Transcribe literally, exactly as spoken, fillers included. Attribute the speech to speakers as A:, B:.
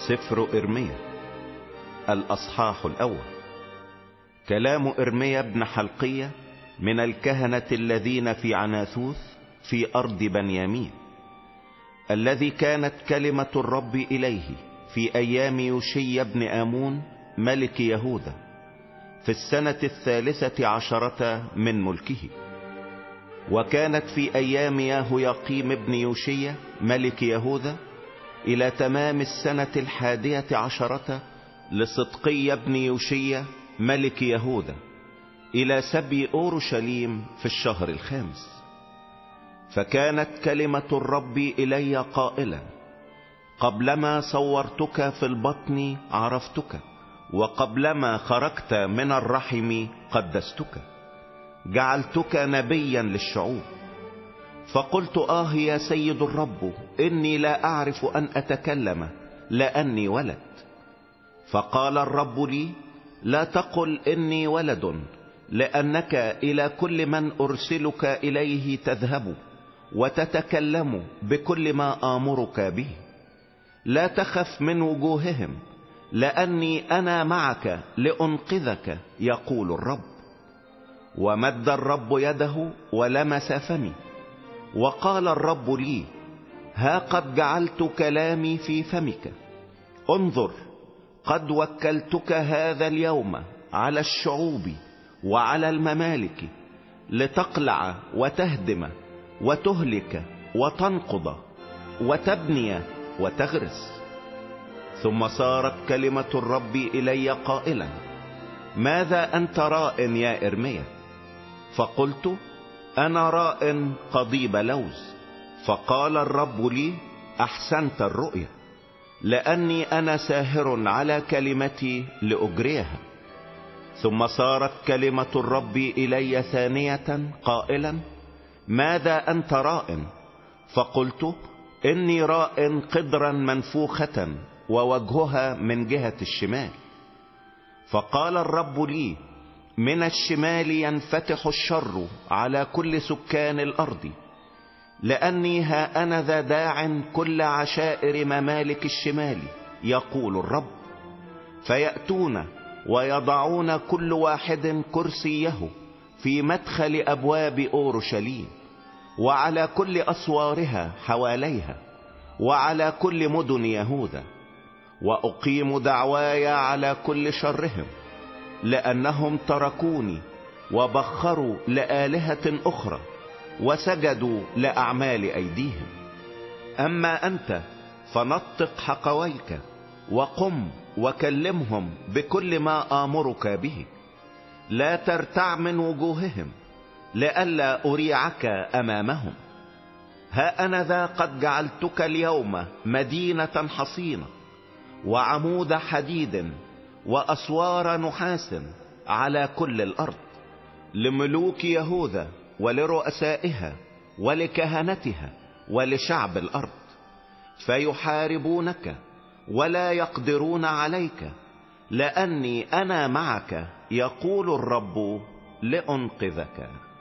A: سفر إرميا الأصحاح الأول. كلام إرميا بن حلقية من الكهنة الذين في عناثوث في أرض بنيامين، الذي كانت كلمة الرب إليه في أيام يوشي بن آمون ملك يهوذا في السنة الثالثة عشرة من ملكه. وكانت في أيام يهوياقيم بن يوشية ملك يهوذا إلى تمام السنة الحادية عشرة لصدقي بن يوشية ملك يهوذا إلى سبي أورشليم في الشهر الخامس. فكانت كلمة الرب إلي قائلا: قبلما صورتك في البطن عرفتك، وقبلما خرجت من الرحم قدستك، جعلتك نبيا للشعوب. فقلت: آه يا سيد الرب، إني لا أعرف أن أتكلم لأني ولد. فقال الرب لي: لا تقل إني ولد، لأنك إلى كل من أرسلك إليه تذهب وتتكلم بكل ما آمرك به. لا تخف من وجوههم، لأني أنا معك لأنقذك، يقول الرب. ومد الرب يده ولمس فمي، وقال الرب لي: ها قد جعلت كلامي في فمك. انظر، قد وكلتك هذا اليوم على الشعوب وعلى الممالك، لتقلع وتهدم وتهلك وتنقض وتبني وتغرس. ثم صارت كلمة الرب إلي قائلا: ماذا أنت راء يا إرميا؟ فقلت: أنا راء قضيب لوز. فقال الرب لي: أحسنت الرؤيا، لأني أنا ساهر على كلمتي لأجريها. ثم صارت كلمة الرب إلي ثانية قائلا: ماذا أنت راء؟ فقلت: إني راء قدرا منفوخة ووجهها من جهة الشمال. فقال الرب لي: من الشمال ينفتح الشر على كل سكان الأرض، لأني ها أنا ذا داع كل عشائر ممالك الشمال، يقول الرب. فيأتون ويضعون كل واحد كرسيه في مدخل أبواب أورشليم، وعلى كل أسوارها حواليها، وعلى كل مدن يهوذا. وأقيم دعواي على كل شرهم، لأنهم تركوني وبخروا لآلهة أخرى وسجدوا لأعمال أيديهم. أما أنت فنطق حقويك، وقم وكلمهم بكل ما آمرك به. لا ترتع من وجوههم، لئلا أريعك أمامهم. ها أنا ذا قد جعلتك اليوم مدينة حصينة، وعمود حديد وأسوار نحاس على كل الأرض، لملوك يهوذا ولرؤسائها ولكهنتها ولشعب الأرض. فيحاربونك ولا يقدرون عليك، لأني أنا معك، يقول الرب، لأنقذك.